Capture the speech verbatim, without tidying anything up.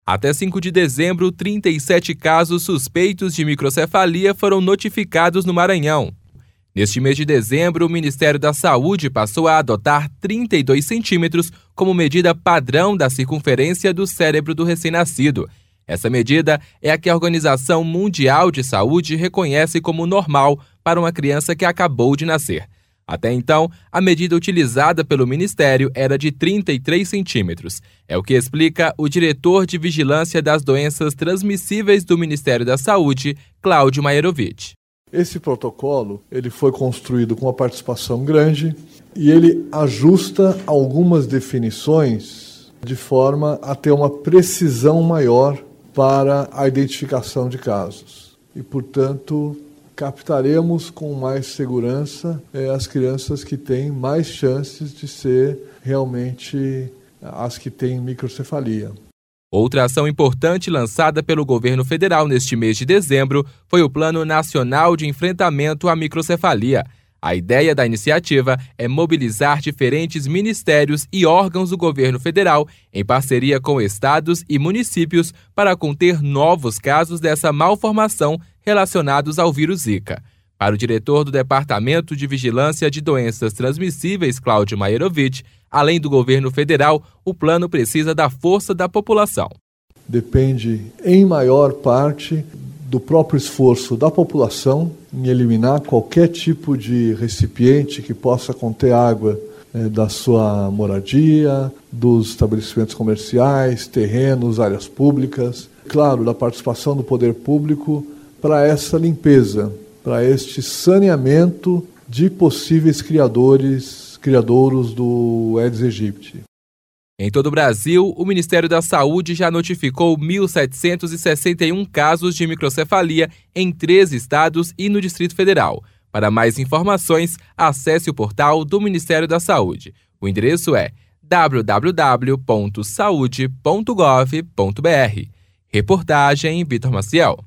Até cinco de dezembro, trinta e sete casos suspeitos de microcefalia foram notificados no Maranhão. Neste mês de dezembro, o Ministério da Saúde passou a adotar trinta e dois centímetros como medida padrão da circunferência do cérebro do recém-nascido. Essa medida é a que a Organização Mundial de Saúde reconhece como normal para uma criança que acabou de nascer. Até então, a medida utilizada pelo Ministério era de trinta e três centímetros. É o que explica o diretor de Vigilância das Doenças Transmissíveis do Ministério da Saúde, Cláudio Maierovitch. Esse protocolo ele foi construído com uma participação grande e ele ajusta algumas definições de forma a ter uma precisão maior para a identificação de casos. E, portanto, captaremos com mais segurança é, as crianças que têm mais chances de ser realmente as que têm microcefalia. Outra ação importante lançada pelo governo federal neste mês de dezembro foi o Plano Nacional de Enfrentamento à Microcefalia. A ideia da iniciativa é mobilizar diferentes ministérios e órgãos do governo federal, em parceria com estados e municípios, para conter novos casos dessa malformação relacionados ao vírus Zika. Para o diretor do Departamento de Vigilância de Doenças Transmissíveis, Cláudio Maierovitch, além do governo federal, o plano precisa da força da população. Depende, em maior parte, do próprio esforço da população em eliminar qualquer tipo de recipiente que possa conter água eh, da sua moradia, dos estabelecimentos comerciais, terrenos, áreas públicas. Claro, da participação do poder público para essa limpeza, para este saneamento de possíveis criadores, criadouros do Aedes aegypti. Em todo o Brasil, o Ministério da Saúde já notificou mil setecentos e sessenta e um casos de microcefalia em treze estados e no Distrito Federal. Para mais informações, acesse o portal do Ministério da Saúde. O endereço é w w w ponto saude ponto gov ponto b r. Reportagem Vitor Maciel.